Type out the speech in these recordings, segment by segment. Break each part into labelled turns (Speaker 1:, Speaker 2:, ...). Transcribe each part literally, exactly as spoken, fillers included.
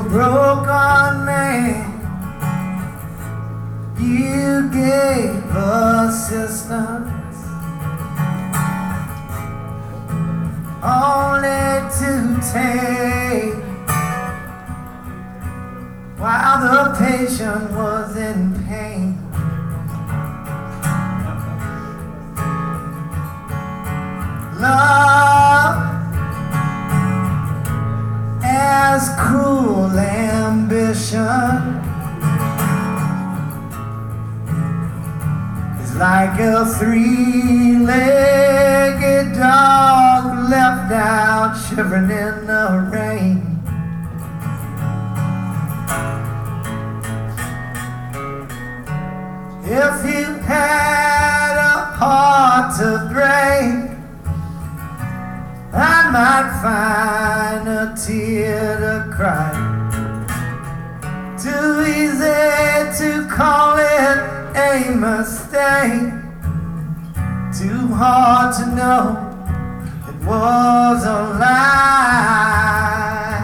Speaker 1: broke on me. You gave assistance only to take, while the patient was in pain. Love as cruel ambition is like a three-legged dog left out shivering in the rain. If you had a heart to break, I might find a tear to cry. Too easy to call it a mistake, too hard to know it was a lie.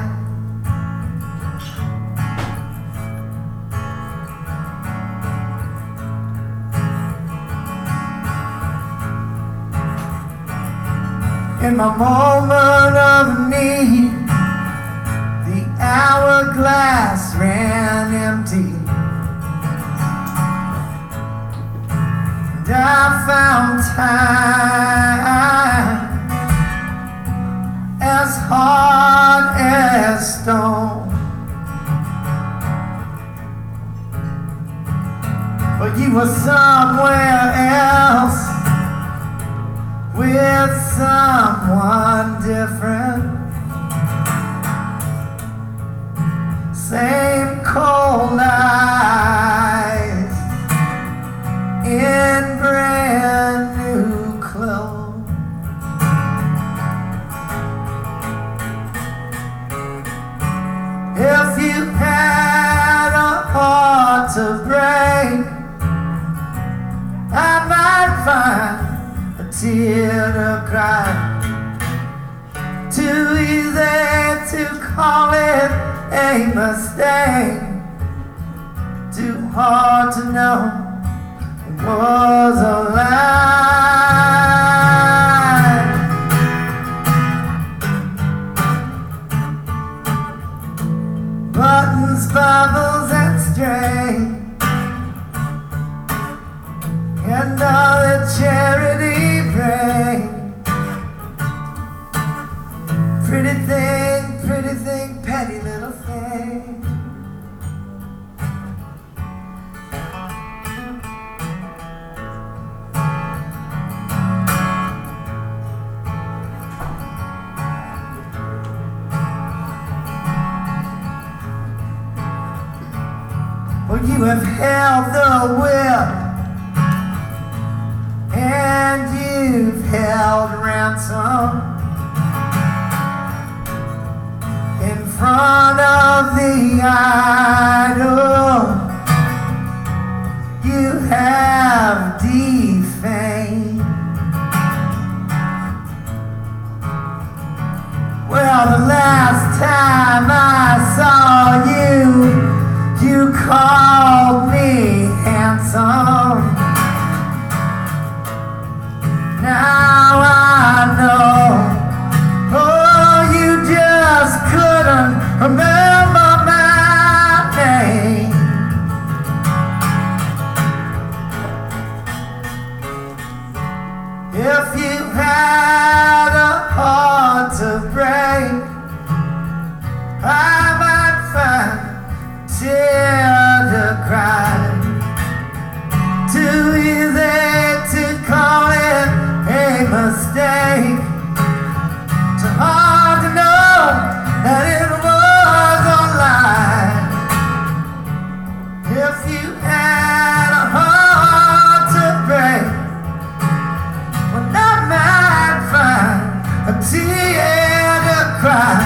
Speaker 1: In my moment of need, the hourglass ran empty, and I found time as hard as stone. But you were somewhere else with someone different. Same cold eyes in brand new clothes. If you had a heart to break, I might find a tear to cry. Too easy to call it a mistake, too hard to know it was a lie. Buttons, bubbles, and string, and all the charity bring. Pretty thing, pretty thing, petty little thing. Well, you have held the whip, and you've held ransom in front of the idol. You have defamed. Well, the last time I saw you, you called me handsome. Now I know, oh, you just couldn't remember my name. If you had a heart to break, I might find a tear to cry. Too easy to call it a mistake, too hard to know that it was a lie. If you had a heart to break, well, I might find a tear to cry.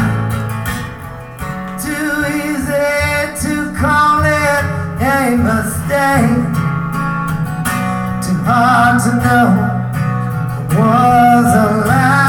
Speaker 1: Too easy to call it a mistake, too hard to know it was a lie.